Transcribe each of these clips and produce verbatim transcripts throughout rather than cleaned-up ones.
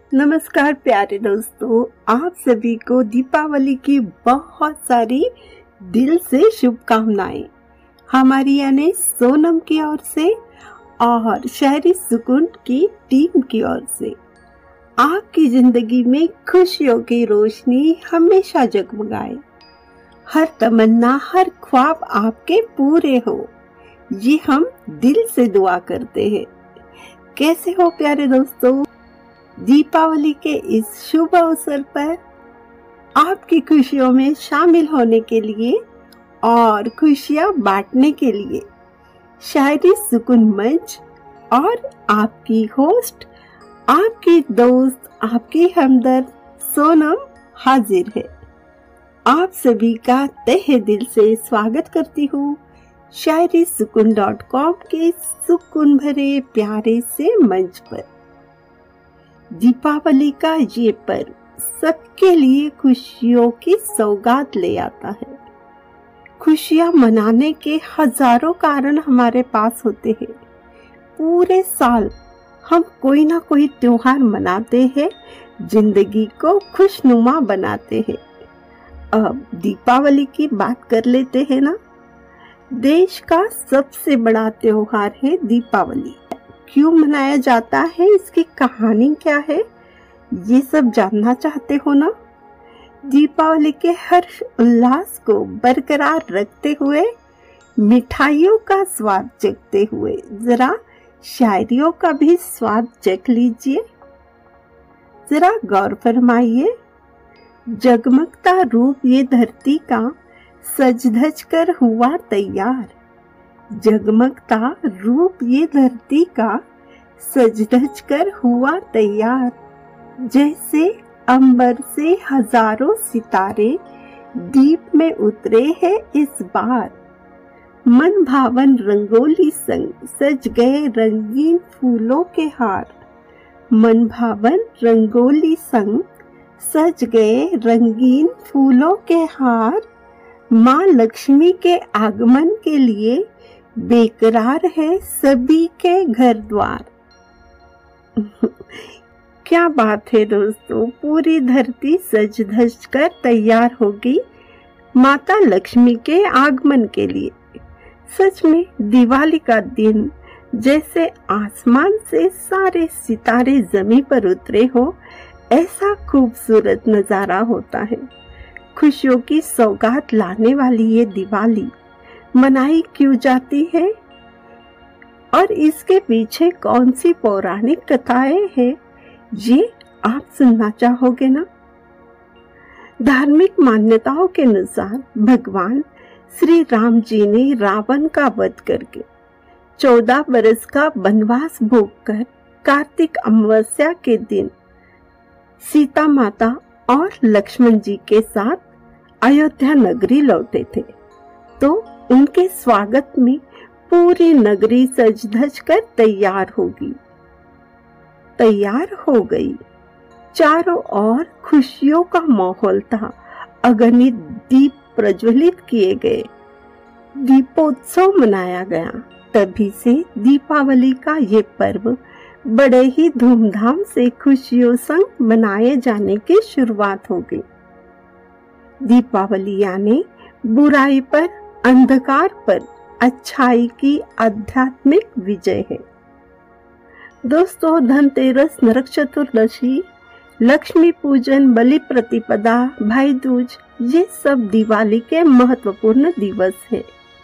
नमस्कार प्यारे दोस्तों, आप सभी को दीपावली की बहुत सारी दिल से शुभकामनाएं हमारी यानी सोनम की ओर से और शहरी सुकून की टीम की ओर से। आपकी जिंदगी में खुशियों की रोशनी हमेशा जगमगाए, हर तमन्ना हर ख्वाब आपके पूरे हो, ये हम दिल से दुआ करते हैं। कैसे हो प्यारे दोस्तों? दीपावली के इस शुभ अवसर पर आपकी खुशियों में शामिल होने के लिए और खुशियां बांटने के लिए शायरी सुकून मंच और आपकी होस्ट, आपकी दोस्त, आपकी हमदर्द सोनम हाजिर है। आप सभी का तहे दिल से स्वागत करती हूँ शायरी सुकून डॉट कॉम के सुकून भरे प्यारे से मंच पर। दीपावली का ये पर्व सबके लिए खुशियों की सौगात ले आता है। खुशियां मनाने के हजारों कारण हमारे पास होते हैं। पूरे साल हम कोई ना कोई त्योहार मनाते हैं, जिंदगी को खुशनुमा बनाते हैं। अब दीपावली की बात कर लेते हैं ना। देश का सबसे बड़ा त्योहार है दीपावली। क्यों मनाया जाता है, इसकी कहानी क्या है, ये सब जानना चाहते हो ना? दीपावली के हर्ष उल्लास को बरकरार रखते हुए, मिठाइयों का स्वाद चखते हुए जरा शायरियों का भी स्वाद चख लीजिए। जरा गौर फरमाइए, जगमगता रूप ये धरती का सज धज कर हुआ तैयार। जगमगता रूप ये धरती का सज धज कर हुआ तैयार। जैसे अंबर से हजारों सितारे दीप में उतरे हैं इस बार। मन भावन रंगोली संग सज गए रंगीन फूलों के हार। मन भावन रंगोली संग सज गए रंगीन फूलों के हार। माँ लक्ष्मी के आगमन के लिए बेकरार है सभी के घर द्वार। क्या बात है दोस्तों, पूरी धरती सज धज कर तैयार होगी माता लक्ष्मी के आगमन के लिए। सच में दिवाली का दिन जैसे आसमान से सारे सितारे जमीन पर उतरे हो, ऐसा खूबसूरत नजारा होता है। खुशियों की सौगात लाने वाली ये दिवाली मनाई क्यों जाती है और इसके पीछे कौन सी पौराणिक कथाएं हैं, ये आप सुनना चाहोगे ना? धार्मिक मान्यताओं के अनुसार भगवान श्री राम जी ने रावण का वध करके चौदह बरस का वनवास भोग कर कार्तिक अमावस्या के दिन सीता माता और लक्ष्मण जी के साथ अयोध्या नगरी लौटे थे। तो उनके स्वागत में पूरी नगरी सज धज कर तैयार होगी तैयार हो गई। चारों ओर खुशियों का माहौल था। अगणित दीप प्रज्वलित किए गए, दीपोत्सव मनाया गया। तभी से दीपावली का ये पर्व बड़े ही धूमधाम से खुशियों संग मनाए जाने की शुरुआत हो गई। दीपावली यानी बुराई पर, अंधकार पर अच्छाई की आध्यात्मिक विजय है। दोस्तों, धनतेरस, नरक चतुर्दशी, लक्ष्मी पूजन, बलि प्रतिपदा, भाई दूज, ये सब दिवाली के महत्वपूर्ण दिवस है।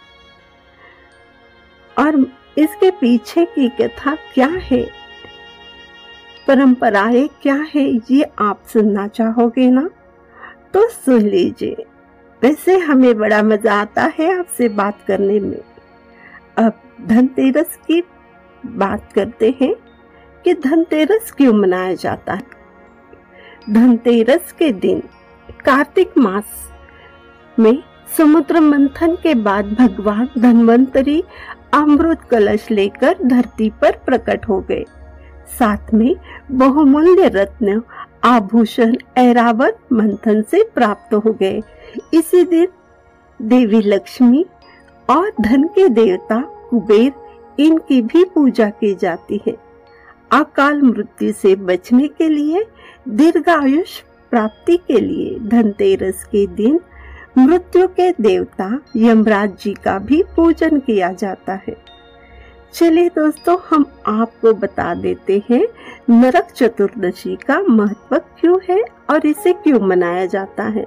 और इसके पीछे की कथा क्या है, परंपराएं क्या है, ये आप सुनना चाहोगे ना? तो सुन लीजिए। वैसे हमें बड़ा मजा आता है आपसे बात करने में। अब धनतेरस की बात करते हैं कि धनतेरस क्यों मनाया जाता है। धनतेरस के दिन कार्तिक मास में समुद्र मंथन के बाद भगवान धन्वंतरी अमृत कलश लेकर धरती पर प्रकट हो गए। साथ में बहुमूल्य रत्न आभूषण ऐरावत मंथन से प्राप्त हो गए। इसी दिन देवी लक्ष्मी और धन के देवता कुबेर, इनकी भी पूजा की जाती है। अकाल मृत्यु से बचने के लिए, दीर्घायुष प्राप्ति के लिए धनतेरस के दिन मृत्यु के देवता यमराज जी का भी पूजन किया जाता है। चलिए दोस्तों, हम आपको बता देते हैं नरक चतुर्दशी का महत्व क्यों है और इसे क्यों मनाया जाता है।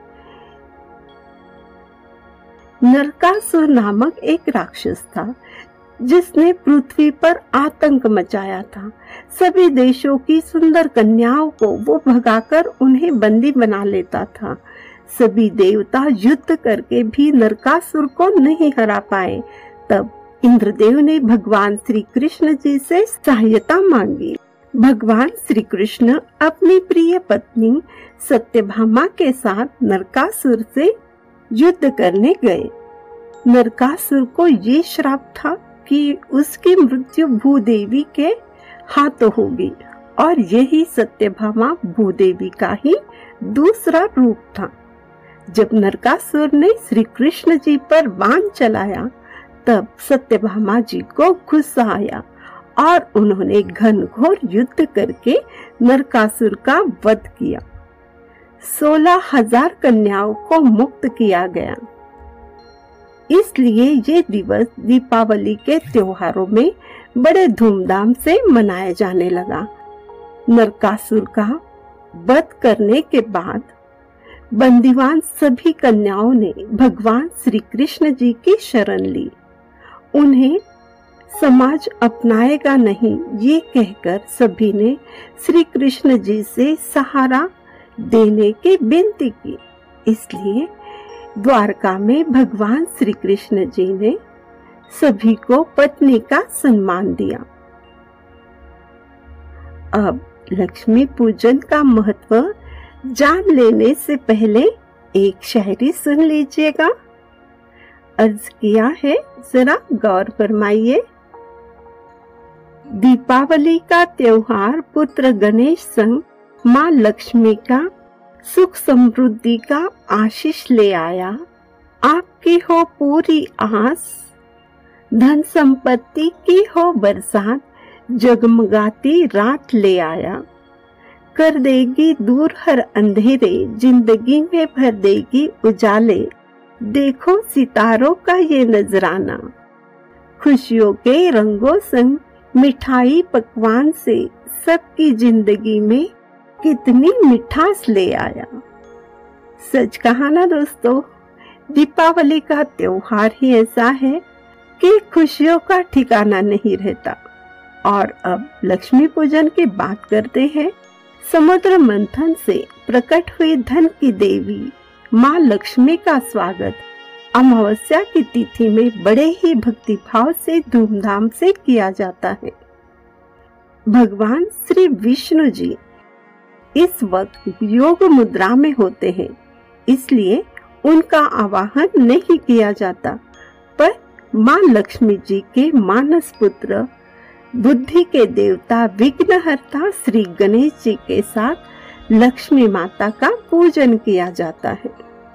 नरकासुर नामक एक राक्षस था जिसने पृथ्वी पर आतंक मचाया था। सभी देशों की सुंदर कन्याओं को वो भगाकर उन्हें बंदी बना लेता था। सभी देवता युद्ध करके भी नरकासुर को नहीं हरा पाए। तब इंद्रदेव ने भगवान श्री कृष्ण जी से सहायता मांगी। भगवान श्री कृष्ण अपनी प्रिय पत्नी सत्यभामा के साथ नरकासुर से युद्ध करने गए। नरकासुर को ये श्राप था कि उसकी मृत्यु भूदेवी के हाथों होगी और यही सत्यभामा भूदेवी का ही दूसरा रूप था। जब नरकासुर ने श्री कृष्ण जी पर बाण चलाया तब सत्यभामा जी को गुस्सा आया और उन्होंने घनघोर युद्ध करके नरकासुर का वध किया। सोलह हजार कन्याओं को मुक्त किया गया। इसलिए ये दिवस दीपावली के त्योहारों में बड़े धूमधाम से मनाया जाने लगा। नरकासुर का वध करने के बाद बंदीवान सभी कन्याओं ने भगवान श्री कृष्ण जी की शरण ली। उन्हें समाज अपनाएगा नहीं, ये कहकर सभी ने श्री कृष्ण जी से सहारा देने की विनती की। इसलिए द्वारका में भगवान श्री कृष्ण जी ने सभी को पत्नी का सम्मान दिया। अब लक्ष्मी पूजन का महत्व जान लेने से पहले एक शायरी सुन लीजिएगा। अर्ज किया है, जरा गौर फरमाइए। दीपावली का त्योहार पुत्र गणेश संग माँ लक्ष्मी का सुख समृद्धि का आशीष ले आया। आपकी हो पूरी आस, धन संपत्ति की हो बरसात, जगमगाती रात ले आया। कर देगी दूर हर अंधेरे, जिंदगी में भर देगी उजाले। देखो सितारों का ये नजराना, खुशियों के रंगों संग मिठाई पकवान से सबकी जिंदगी में कितनी मिठास ले आया। सच कहा ना दोस्तों, दीपावली का त्योहार ही ऐसा है कि खुशियों का ठिकाना नहीं रहता। और अब लक्ष्मी पूजन की बात करते हैं। समुद्र मंथन से प्रकट हुई धन की देवी माँ लक्ष्मी का स्वागत अमावस्या की तिथि में बड़े ही भक्ति भाव से धूमधाम से किया जाता है। भगवान श्री विष्णु जी इस वक्त योग मुद्रा में होते हैं, इसलिए उनका आवाहन नहीं किया जाता, पर माँ लक्ष्मी जी के मानस पुत्र बुद्धि के देवता विघ्नहर्ता श्री गणेश जी के साथ लक्ष्मी माता का पूजन किया जाता है।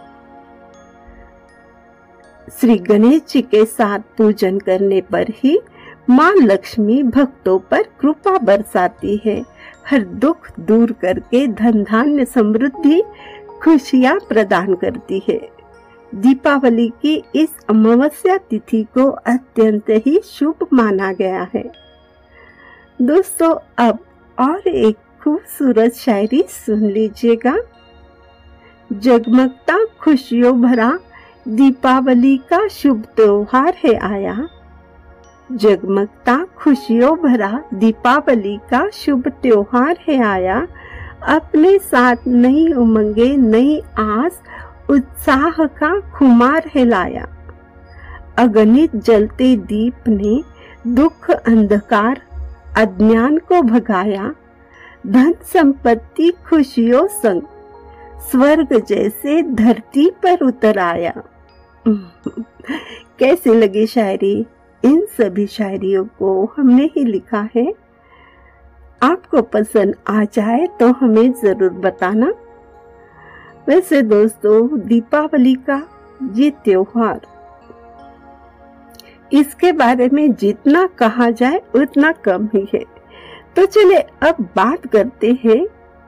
श्री गणेश जी के साथ पूजन करने पर ही माँ लक्ष्मी भक्तों पर कृपा बरसाती है, हर दुख दूर करके धन धान्य समृद्धि खुशियां प्रदान करती है। दीपावली की इस अमावस्या तिथि को अत्यंत ही शुभ माना गया है। दोस्तों, अब और एक खूबसूरत शायरी सुन लीजिएगा। जगमगता खुशियों भरा दीपावली का शुभ त्योहार है आया। जगमगता खुशियों भरा दीपावली का शुभ त्योहार है आया। अपने साथ नई उमंगे नई आस उत्साह का खुमार है लाया। अगणित जलते दीप ने दुख अंधकार अज्ञान को भगाया। धन संपत्ति खुशियों संग स्वर्ग जैसे धरती पर उतर आया। कैसी लगी शायरी? इन सभी शायरियों को हमने ही लिखा है। आपको पसंद आ जाए तो हमें जरूर बताना। वैसे दोस्तों, दीपावली का ये त्योहार, इसके बारे में जितना कहा जाए उतना कम ही है। तो चले अब बात करते हैं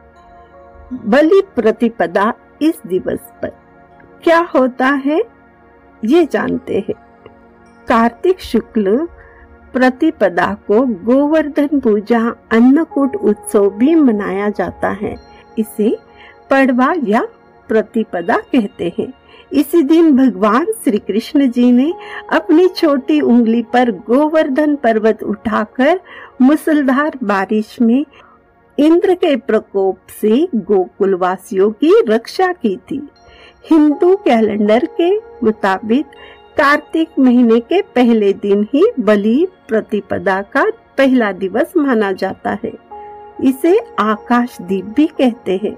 बलि प्रतिपदा इस दिवस पर क्या होता है, ये जानते हैं। कार्तिक शुक्ल प्रतिपदा को गोवर्धन पूजा अन्नकूट उत्सव भी मनाया जाता है। इसे पड़वा या प्रतिपदा कहते हैं। इसी दिन भगवान श्री कृष्ण जी ने अपनी छोटी उंगली पर गोवर्धन पर्वत उठाकर मूसलधार बारिश में इंद्र के प्रकोप से गोकुल वासियों की रक्षा की थी। हिंदू कैलेंडर के मुताबिक कार्तिक महीने के पहले दिन ही बलि प्रतिपदा का पहला दिवस माना जाता है। इसे आकाश दीप भी कहते हैं।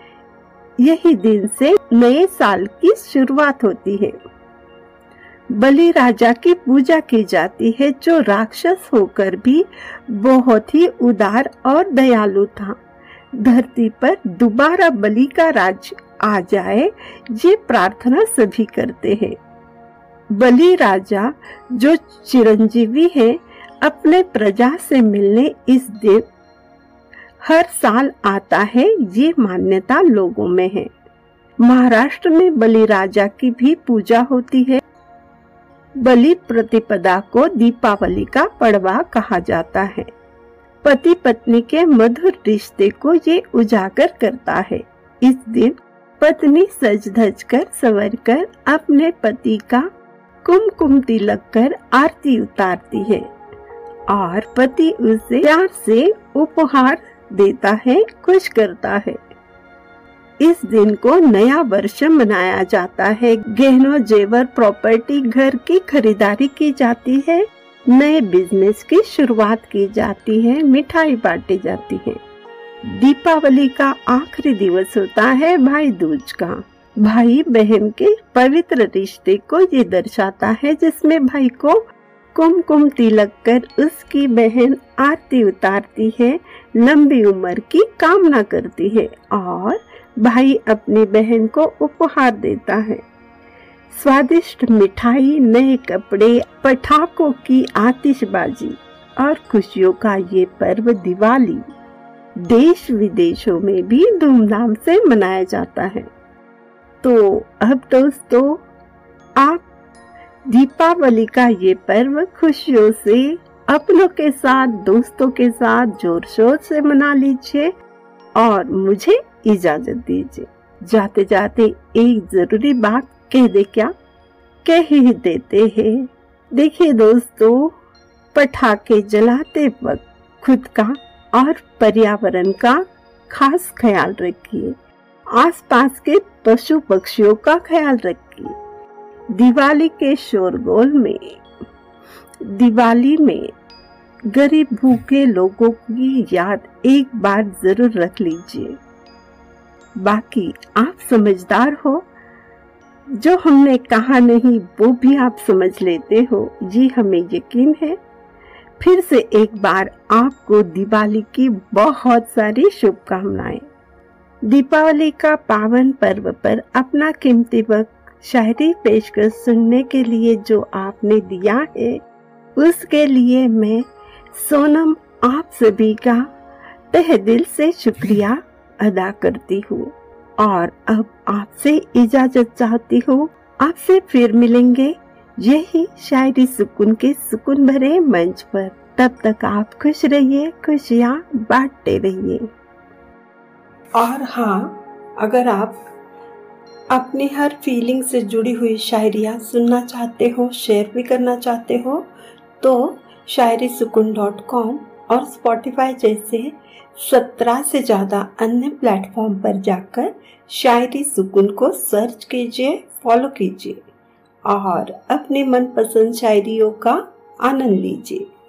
यही दिन से नए साल की शुरुआत होती है। बलि राजा की पूजा की जाती है, जो राक्षस होकर भी बहुत ही उदार और दयालु था। धरती पर दोबारा बलि का राज आ जाए, ये प्रार्थना सभी करते हैं। बलि राजा जो चिरंजीवी है, अपने प्रजा से मिलने इस दिन हर साल आता है, ये मान्यता लोगों में है। महाराष्ट्र में बलि राजा की भी पूजा होती है। बलि प्रतिपदा को दीपावली का पड़वा कहा जाता है। पति पत्नी के मधुर रिश्ते को ये उजागर करता है। इस दिन पत्नी सज धज कर संवर कर अपने पति का कुमकुम तिलक कर आरती उतारती है और पति उसे प्यार से उपहार देता है, खुश करता है। इस दिन को नया वर्ष मनाया जाता है। गहनों, जेवर, प्रॉपर्टी, घर की खरीदारी की जाती है। नए बिजनेस की शुरुआत की जाती है। मिठाई बांटी जाती है। दीपावली का आखिरी दिवस होता है भाई दूज का। भाई बहन के पवित्र रिश्ते को ये दर्शाता है, जिसमें भाई को कुमकुम तिलक कर उसकी बहन आरती उतारती है, लंबी उम्र की कामना करती है और भाई अपनी बहन को उपहार देता है। स्वादिष्ट मिठाई, नए कपड़े, पटाखों की आतिशबाजी और खुशियों का ये पर्व दिवाली देश विदेशों में भी धूमधाम से मनाया जाता है। तो अब दोस्तों, आप दीपावली का ये पर्व खुशियों से अपनों के साथ, दोस्तों के साथ जोर शोर से मना लीजिए और मुझे इजाजत दीजिए। जाते जाते एक जरूरी बात कह दे, क्या कह ही देते हैं। देखिए दोस्तों, पटाखे जलाते वक्त खुद का और पर्यावरण का खास ख्याल रखिए। आसपास के पशु पक्षियों का ख्याल रखिए। दिवाली के शोरगोल में, दिवाली में गरीब भूखे लोगों की याद एक बार जरूर रख लीजिए। बाकी आप समझदार हो, जो हमने कहा नहीं वो भी आप समझ लेते हो, ये हमें यकीन है। फिर से एक बार आपको दिवाली की बहुत सारी शुभकामनाएं। दीपावली का पावन पर्व पर अपना कीमती वक्त शायरी पेशकर सुनने के लिए जो आपने दिया है, उसके लिए मैं सोनम आप सभी का तहे दिल से शुक्रिया अदा करती हूँ और अब आपसे इजाजत चाहती हूँ। आपसे फिर मिलेंगे यही शायरी सुकून के सुकून भरे मंच पर। तब तक आप खुश रहिए, खुशियाँ बांटते रहिए। और हाँ, अगर आप अपनी हर फीलिंग से जुड़ी हुई शायरियाँ सुनना चाहते हो, शेयर भी करना चाहते हो, तो शायरी सुकून डॉट कॉम और स्पॉटिफाई जैसे सत्रह से ज़्यादा अन्य प्लेटफॉर्म पर जाकर शायरी सुकून को सर्च कीजिए, फॉलो कीजिए और अपने मनपसंद शायरियों का आनंद लीजिए।